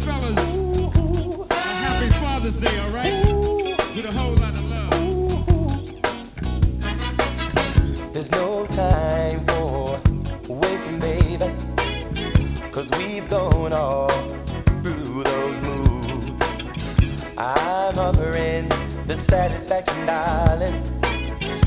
There's no time for wasting, baby, 'cause we've gone all through those moves. I'm offering the satisfaction, darling,